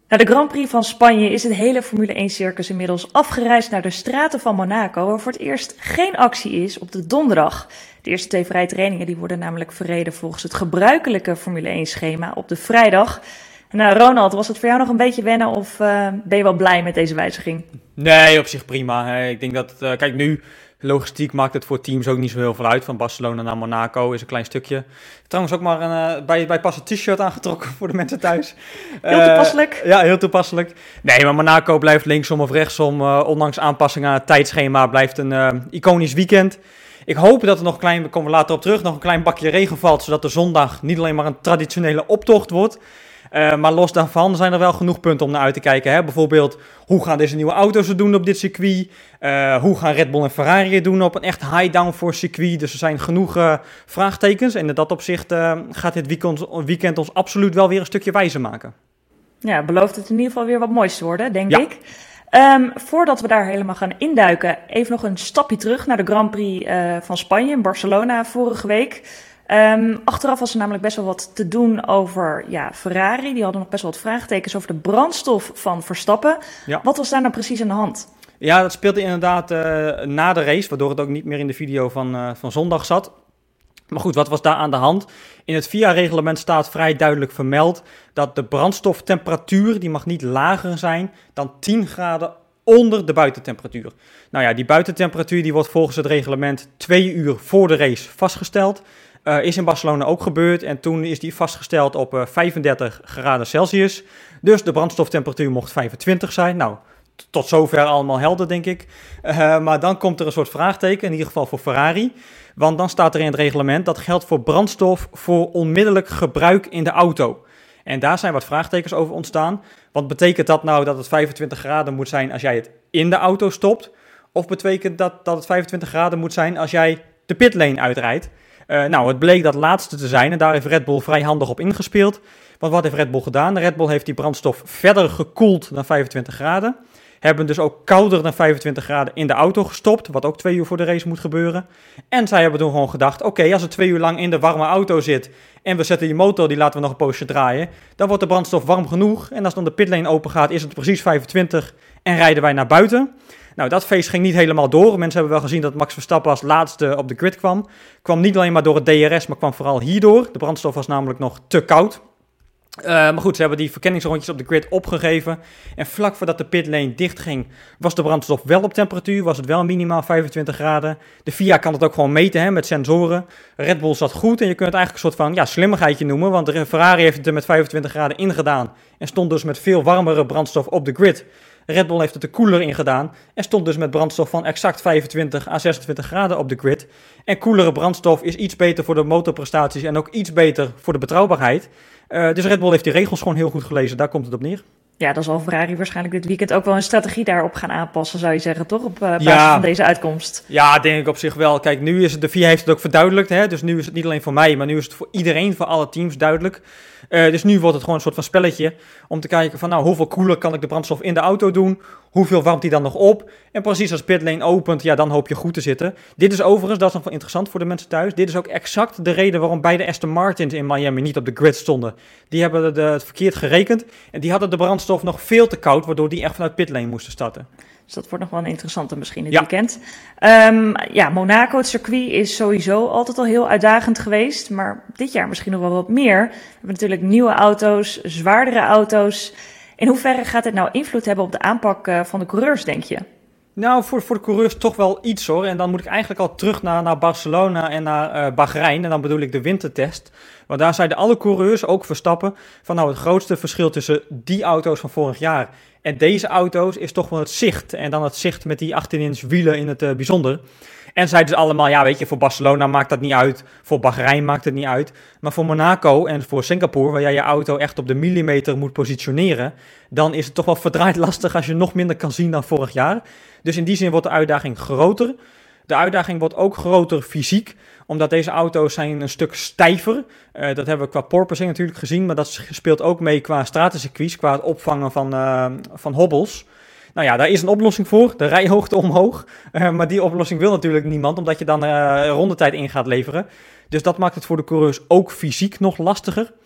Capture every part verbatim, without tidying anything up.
Na de Grand Prix van Spanje is het hele Formule één-circus inmiddels afgereisd naar de straten van Monaco, waar voor het eerst geen actie is op de donderdag. De eerste twee vrije trainingen die worden namelijk verreden volgens het gebruikelijke Formule één-schema op de vrijdag. Nou, Ronald, was het voor jou nog een beetje wennen of uh, ben je wel blij met deze wijziging? Nee, op zich prima. Ik denk dat, uh, kijk nu, logistiek maakt het voor teams ook niet zo heel veel uit. Van Barcelona naar Monaco is een klein stukje. Trouwens ook maar een, uh, bij, bij pas een t-shirt aangetrokken voor de mensen thuis. Heel toepasselijk. Uh, ja, heel toepasselijk. Nee, maar Monaco blijft linksom of rechtsom. Uh, ondanks aanpassingen aan het tijdschema blijft een uh, iconisch weekend. Ik hoop dat er nog een klein, daar komen we later op terug, nog een klein bakje regen valt. Zodat de zondag niet alleen maar een traditionele optocht wordt. Uh, maar los daarvan zijn er wel genoeg punten om naar uit te kijken. Hè? Bijvoorbeeld, hoe gaan deze nieuwe auto's het doen op dit circuit? Uh, hoe gaan Red Bull en Ferrari het doen op een echt high-downforce circuit? Dus er zijn genoeg uh, vraagtekens. En in dat opzicht uh, gaat dit weekend, weekend ons absoluut wel weer een stukje wijzer maken. Ja, belooft het in ieder geval weer wat moois te worden, denk ja. ik. Um, voordat we daar helemaal gaan induiken, even nog een stapje terug naar de Grand Prix uh, van Spanje in Barcelona vorige week. Um, achteraf was er namelijk best wel wat te doen over ja, Ferrari. Die hadden nog best wel wat vraagtekens over de brandstof van Verstappen. Ja. Wat was daar nou precies aan de hand? Ja, dat speelde inderdaad uh, na de race, waardoor het ook niet meer in de video van, uh, van zondag zat. Maar goed, wat was daar aan de hand? In het V I A-reglement staat vrij duidelijk vermeld dat de brandstoftemperatuur, die mag niet lager zijn dan tien graden onder de buitentemperatuur. Nou ja, die buitentemperatuur die wordt volgens het reglement twee uur voor de race vastgesteld. Uh, is in Barcelona ook gebeurd en toen is die vastgesteld op uh, vijfendertig graden Celsius. Dus de brandstoftemperatuur mocht vijfentwintig zijn. Nou, t- tot zover allemaal helder, denk ik. Uh, maar dan komt er een soort vraagteken, in ieder geval voor Ferrari. Want dan staat er in het reglement dat geldt voor brandstof voor onmiddellijk gebruik in de auto. En daar zijn wat vraagtekens over ontstaan. Wat betekent dat nou dat het vijfentwintig graden moet zijn als jij het in de auto stopt? Of betekent dat dat het vijfentwintig graden moet zijn als jij de pitlane uitrijdt? Uh, nou, het bleek dat laatste te zijn en daar heeft Red Bull vrij handig op ingespeeld. Want wat heeft Red Bull gedaan? De Red Bull heeft die brandstof verder gekoeld dan vijfentwintig graden. Hebben dus ook kouder dan vijfentwintig graden in de auto gestopt, wat ook twee uur voor de race moet gebeuren. En zij hebben toen gewoon gedacht, oké, okay, als het twee uur lang in de warme auto zit en we zetten die motor, die laten we nog een poosje draaien, dan wordt de brandstof warm genoeg. En als dan de pitlane open gaat, is het precies vijfentwintig en rijden wij naar buiten. Nou, dat feest ging niet helemaal door. Mensen hebben wel gezien dat Max Verstappen als laatste op de grid kwam. Kwam niet alleen maar door het D R S, maar kwam vooral hierdoor. De brandstof was namelijk nog te koud. Uh, maar goed, ze hebben die verkenningsrondjes op de grid opgegeven. En vlak voordat de pitlane dicht ging, was de brandstof wel op temperatuur. Was het wel minimaal vijfentwintig graden. De V I A kan het ook gewoon meten hè, met sensoren. Red Bull zat goed en je kunt het eigenlijk een soort van ja, slimmigheidje noemen. Want de Ferrari heeft het er met vijfentwintig graden ingedaan. En stond dus met veel warmere brandstof op de grid. Red Bull heeft het er koeler in gedaan en stond dus met brandstof van exact vijfentwintig à zesentwintig graden op de grid. En koelere brandstof is iets beter voor de motorprestaties en ook iets beter voor de betrouwbaarheid. Uh, dus Red Bull heeft die regels gewoon heel goed gelezen, daar komt het op neer. Ja, dan zal Ferrari waarschijnlijk dit weekend ook wel een strategie daarop gaan aanpassen, zou je zeggen, toch? Op uh, basis ja. van deze uitkomst. Ja, denk ik op zich wel. Kijk, nu is het, de V I A heeft het ook verduidelijkt, hè? Dus nu is het niet alleen voor mij, maar nu is het voor iedereen, voor alle teams duidelijk. Uh, dus nu wordt het gewoon een soort van spelletje om te kijken van, nou, hoeveel koeler kan ik de brandstof in de auto doen? Hoeveel warmt die dan nog op? En precies als pitlane opent, ja, dan hoop je goed te zitten. Dit is overigens, dat is nog wel interessant voor de mensen thuis, dit is ook exact de reden waarom beide Aston Martins in Miami niet op de grid stonden. Die hebben de, het verkeerd gerekend en die hadden de brandstof nog veel te koud, waardoor die echt vanuit pitlane moesten starten. Dus dat wordt nog wel een interessante misschien dit ja. weekend. Um, ja, Monaco, het circuit is sowieso altijd al heel uitdagend geweest. Maar dit jaar misschien nog wel wat meer. We hebben natuurlijk nieuwe auto's, zwaardere auto's. In hoeverre gaat dit nou invloed hebben op de aanpak uh, van de coureurs, denk je? Nou, voor, voor de coureurs toch wel iets hoor. En dan moet ik eigenlijk al terug naar, naar Barcelona en naar uh, Bahrein. En dan bedoel ik de wintertest. Want daar zeiden alle coureurs, ook Verstappen, van nou het grootste verschil tussen die auto's van vorig jaar en deze auto's is toch wel het zicht. En dan het zicht met die achttien inch wielen in het uh, bijzonder. En zeiden ze allemaal, ja weet je, voor Barcelona maakt dat niet uit. Voor Bahrein maakt het niet uit. Maar voor Monaco en voor Singapore, waar jij je auto echt op de millimeter moet positioneren, dan is het toch wel verdraaid lastig als je nog minder kan zien dan vorig jaar. Dus in die zin wordt de uitdaging groter. De uitdaging wordt ook groter fysiek, omdat deze auto's zijn een stuk stijver. Uh, dat hebben we qua porpoising natuurlijk gezien, maar dat speelt ook mee qua stratencircuits, qua het opvangen van, uh, van hobbels. Nou ja, daar is een oplossing voor, de rijhoogte omhoog. Uh, maar die oplossing wil natuurlijk niemand, omdat je dan uh, rondetijd in gaat leveren. Dus dat maakt het voor de coureurs ook fysiek nog lastiger.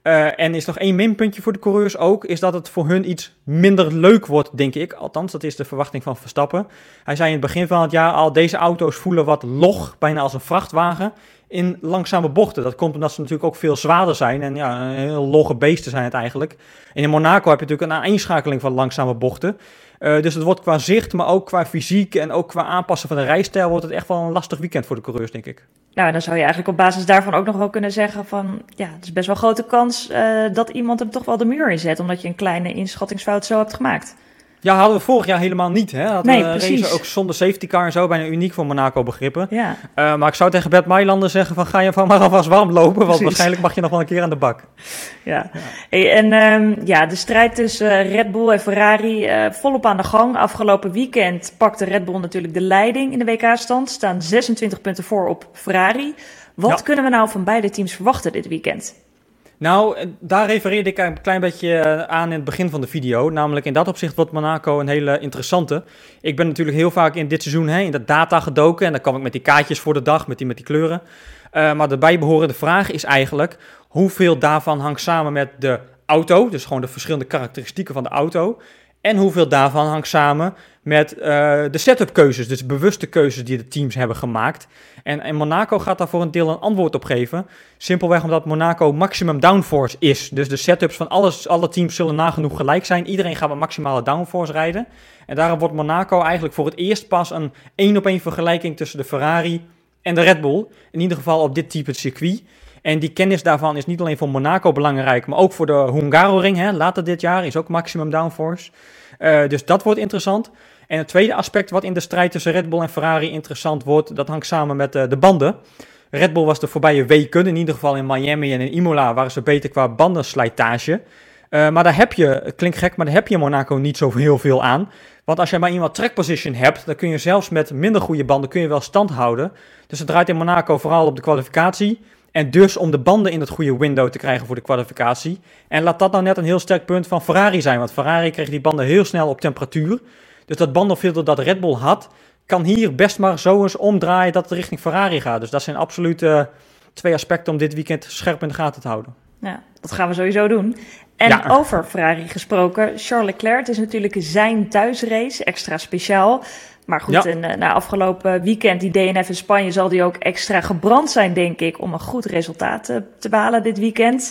Uh, en is nog één minpuntje voor de coureurs ook, is dat het voor hun iets minder leuk wordt, denk ik. Althans, dat is de verwachting van Verstappen. Hij zei in het begin van het jaar al, deze auto's voelen wat log, bijna als een vrachtwagen, in langzame bochten. Dat komt omdat ze natuurlijk ook veel zwaarder zijn en ja, heel logge beesten zijn het eigenlijk. En in Monaco heb je natuurlijk een aaneenschakeling van langzame bochten. Uh, dus het wordt qua zicht, maar ook qua fysiek en ook qua aanpassen van de rijstijl wordt het echt wel een lastig weekend voor de coureurs, denk ik. Nou, dan zou je eigenlijk op basis daarvan ook nog wel kunnen zeggen van, ja, het is best wel een grote kans uh, dat iemand hem toch wel de muur inzet, omdat je een kleine inschattingsfout zo hebt gemaakt. Ja, hadden we vorig jaar helemaal niet. Hè? Hadden nee, we precies. Racen ook zonder safety car en zo, bijna uniek voor Monaco begrippen. Ja. Uh, maar ik zou tegen Bert Mailander zeggen van, ga je van maar alvast warm lopen, want Precies. waarschijnlijk mag je nog wel een keer aan de bak. Ja, ja. Hey, en um, ja, de strijd tussen uh, Red Bull en Ferrari uh, volop aan de gang. Afgelopen weekend pakte Red Bull natuurlijk de leiding in de W K-stand, staan zesentwintig punten voor op Ferrari. Wat ja. kunnen we nou van beide teams verwachten dit weekend? Nou, daar refereerde ik een klein beetje aan in het begin van de video. Namelijk in dat opzicht wordt Monaco een hele interessante. Ik ben natuurlijk heel vaak in dit seizoen hè, in de data gedoken. En dan kwam ik met die kaartjes voor de dag, met die, met die kleuren. Uh, maar de bijbehorende vraag is eigenlijk, hoeveel daarvan hangt samen met de auto? Dus gewoon de verschillende karakteristieken van de auto. En hoeveel daarvan hangt samen met uh, de setup keuzes, dus bewuste keuzes die de teams hebben gemaakt. En, en Monaco gaat daar voor een deel een antwoord op geven. Simpelweg omdat Monaco maximum downforce is. Dus de setups van alles, alle teams zullen nagenoeg gelijk zijn. Iedereen gaat met maximale downforce rijden. En daarom wordt Monaco eigenlijk voor het eerst pas een één op één vergelijking tussen de Ferrari en de Red Bull. In ieder geval op dit type circuit. En die kennis daarvan is niet alleen voor Monaco belangrijk, maar ook voor de Hungaroring, hè, later dit jaar, is ook maximum downforce. Uh, dus dat wordt interessant. En het tweede aspect wat in de strijd tussen Red Bull en Ferrari interessant wordt, dat hangt samen met uh, de banden. Red Bull was de voorbije weken, in ieder geval in Miami en in Imola, waren ze beter qua bandenslijtage. Uh, maar daar heb je, het klinkt gek, maar daar heb je in Monaco niet zo heel veel aan. Want als je maar iemand track position hebt, dan kun je zelfs met minder goede banden kun je wel stand houden. Dus het draait in Monaco vooral op de kwalificatie. En dus om de banden in het goede window te krijgen voor de kwalificatie. En laat dat nou net een heel sterk punt van Ferrari zijn. Want Ferrari kreeg die banden heel snel op temperatuur. Dus dat bandenfilter dat Red Bull had, kan hier best maar zo eens omdraaien dat het richting Ferrari gaat. Dus dat zijn absoluut uh, twee aspecten om dit weekend scherp in de gaten te houden. Ja, dat gaan we sowieso doen. En ja. Over Ferrari gesproken, Charles Leclerc, het is natuurlijk zijn thuisrace, extra speciaal. Maar goed, ja. en, uh, na afgelopen weekend, die D N F in Spanje, zal die ook extra gebrand zijn, denk ik, om een goed resultaat uh, te behalen dit weekend.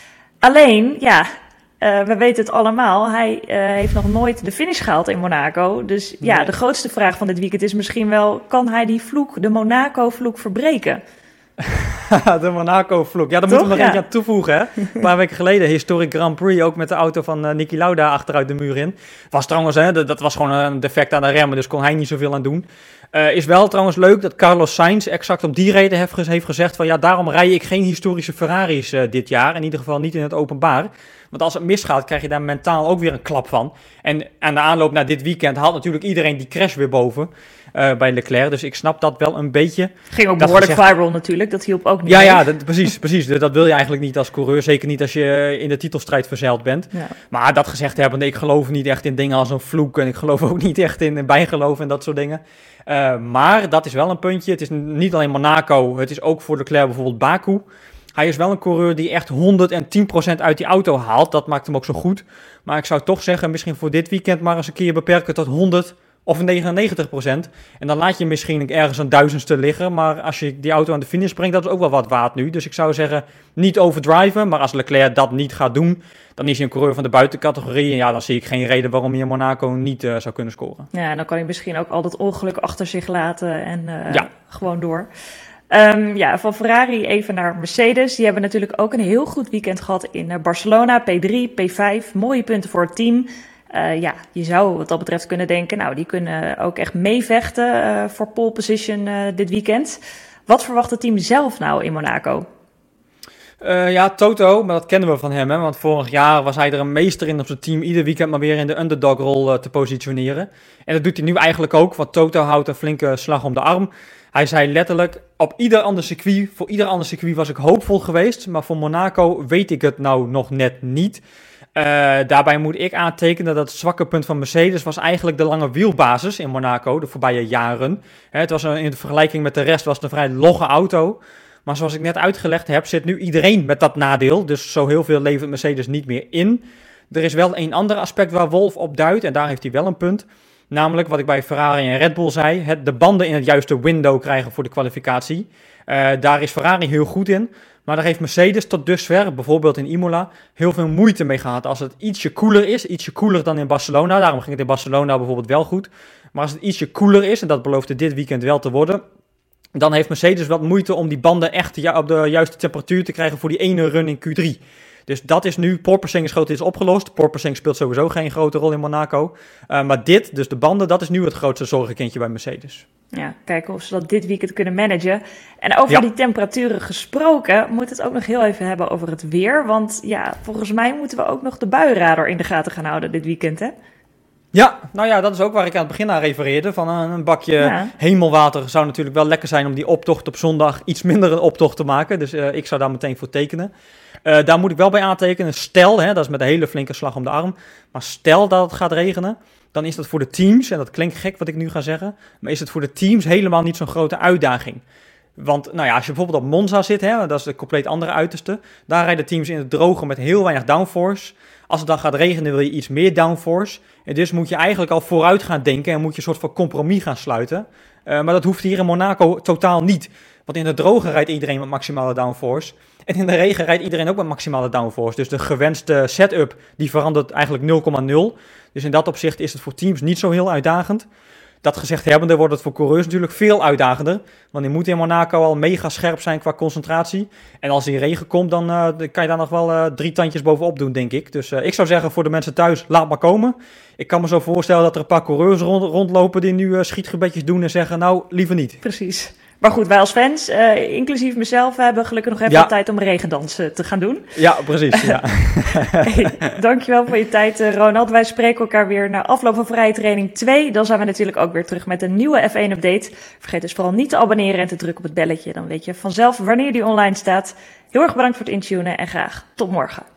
Alleen, ja, uh, we weten het allemaal, hij uh, heeft nog nooit de finish gehaald in Monaco. Dus ja, nee. De grootste vraag van dit weekend is misschien wel, kan hij die vloek, de Monaco-vloek, verbreken? De Monaco-vloek. Ja, daar moeten we nog ja. eentje aan toevoegen. Hè? Een paar weken geleden, historic Grand Prix, ook met de auto van uh, Niki Lauda achteruit de muur in. Was trouwens, hè, dat, dat was gewoon een defect aan de remmen, dus kon hij niet zoveel aan doen. Uh, is wel trouwens leuk dat Carlos Sainz exact op die reden heeft, heeft gezegd van ja, daarom rij ik geen historische Ferraris uh, dit jaar. In ieder geval niet in het openbaar. Want als het misgaat, krijg je daar mentaal ook weer een klap van. En aan de aanloop naar dit weekend haalt natuurlijk iedereen die crash weer boven. Uh, bij Leclerc, dus ik snap dat wel een beetje. Ging ook behoorlijk gezegd... viral natuurlijk, dat hielp ook niet. Ja, mee. ja, dat, precies, precies. Dat wil je eigenlijk niet als coureur, zeker niet als je in de titelstrijd verzeild bent. Ja. Maar dat gezegd hebbende, ik geloof niet echt in dingen als een vloek en ik geloof ook niet echt in bijgeloof en dat soort dingen. Uh, maar dat is wel een puntje. Het is niet alleen Monaco, het is ook voor Leclerc bijvoorbeeld Baku. Hij is wel een coureur die echt honderdtien procent uit die auto haalt. Dat maakt hem ook zo goed. Maar ik zou toch zeggen, misschien voor dit weekend maar eens een keer beperken tot honderd of negenennegentig procent. En dan laat je misschien ergens een duizendste liggen. Maar als je die auto aan de finish brengt, dat is ook wel wat waard nu. Dus ik zou zeggen, niet overdriven. Maar als Leclerc dat niet gaat doen, dan is hij een coureur van de buitencategorie. En ja, dan zie ik geen reden waarom hij in Monaco niet uh, zou kunnen scoren. Ja, dan kan hij misschien ook al dat ongeluk achter zich laten en uh, ja. gewoon door. Um, ja, van Ferrari even naar Mercedes. Die hebben natuurlijk ook een heel goed weekend gehad in Barcelona. P drie, P vijf, mooie punten voor het team. Uh, ja, je zou wat dat betreft kunnen denken, nou, die kunnen ook echt meevechten uh, voor pole position uh, dit weekend. Wat verwacht het team zelf nou in Monaco? Uh, ja, Toto, maar dat kennen we van hem, hè? Want vorig jaar was hij er een meester in om zijn team ieder weekend maar weer in de underdog-rol uh, te positioneren. En dat doet hij nu eigenlijk ook, want Toto houdt een flinke slag om de arm. Hij zei letterlijk, op ieder ander circuit, voor ieder ander circuit was ik hoopvol geweest, maar voor Monaco weet ik het nou nog net niet. Uh, daarbij moet ik aantekenen dat het zwakke punt van Mercedes was eigenlijk de lange wielbasis in Monaco de voorbije jaren. Hè, het was een, in vergelijking met de rest was het een vrij logge auto. Maar zoals ik net uitgelegd heb, zit nu iedereen met dat nadeel. Dus zo heel veel levert Mercedes niet meer in. Er is wel een ander aspect waar Wolff op duidt, en daar heeft hij wel een punt. Namelijk wat ik bij Ferrari en Red Bull zei, het, de banden in het juiste window krijgen voor de kwalificatie. Uh, daar is Ferrari heel goed in. Maar daar heeft Mercedes tot dusver, bijvoorbeeld in Imola, heel veel moeite mee gehad. Als het ietsje koeler is, ietsje koeler dan in Barcelona. Daarom ging het in Barcelona bijvoorbeeld wel goed. Maar als het ietsje koeler is, en dat belooft het dit weekend wel te worden, dan heeft Mercedes wat moeite om die banden echt ja, op de juiste temperatuur te krijgen voor die ene run in Q drie. Dus dat is nu, porpoising is groot is opgelost. Porpoising speelt sowieso geen grote rol in Monaco. Uh, maar dit, dus de banden, dat is nu het grootste zorgenkindje bij Mercedes. Ja, kijken of ze dat dit weekend kunnen managen. En over ja. die temperaturen gesproken, moet het ook nog heel even hebben over het weer. Want ja, volgens mij moeten we ook nog de buienradar in de gaten gaan houden dit weekend, hè? Ja, nou ja, dat is ook waar ik aan het begin aan refereerde. Van een, een bakje ja. hemelwater zou natuurlijk wel lekker zijn om die optocht op zondag iets minder een optocht te maken. Dus uh, ik zou daar meteen voor tekenen. Uh, daar moet ik wel bij aantekenen. Stel, hè, dat is met een hele flinke slag om de arm. Maar stel dat het gaat regenen, dan is dat voor de teams, en dat klinkt gek wat ik nu ga zeggen, maar is het voor de teams helemaal niet zo'n grote uitdaging. Want nou ja, als je bijvoorbeeld op Monza zit, hè, dat is de compleet andere uiterste, daar rijden teams in het droge met heel weinig downforce. Als het dan gaat regenen wil je iets meer downforce. En dus moet je eigenlijk al vooruit gaan denken en moet je een soort van compromis gaan sluiten. Uh, maar dat hoeft hier in Monaco totaal niet. Want in het droge rijdt iedereen met maximale downforce. En in de regen rijdt iedereen ook met maximale downforce. Dus de gewenste setup die verandert eigenlijk nul komma nul. Dus in dat opzicht is het voor teams niet zo heel uitdagend. Dat gezegd hebbende wordt het voor coureurs natuurlijk veel uitdagender. Want die moeten in Monaco al mega scherp zijn qua concentratie. En als die regen komt, dan uh, kan je daar nog wel uh, drie tandjes bovenop doen, denk ik. Dus uh, ik zou zeggen voor de mensen thuis, laat maar komen. Ik kan me zo voorstellen dat er een paar coureurs rond, rondlopen die nu uh, schietgebedjes doen en zeggen, nou, liever niet. Precies. Maar goed, wij als fans, uh, inclusief mezelf, hebben gelukkig nog even ja. de tijd om regendansen te gaan doen. Ja, precies. Ja. Hey, dankjewel voor je tijd, uh, Ronald. Wij spreken elkaar weer na afloop van Vrije Training twee. Dan zijn we natuurlijk ook weer terug met een nieuwe F één update. Vergeet dus vooral niet te abonneren en te drukken op het belletje. Dan weet je vanzelf wanneer die online staat. Heel erg bedankt voor het intunen en graag tot morgen.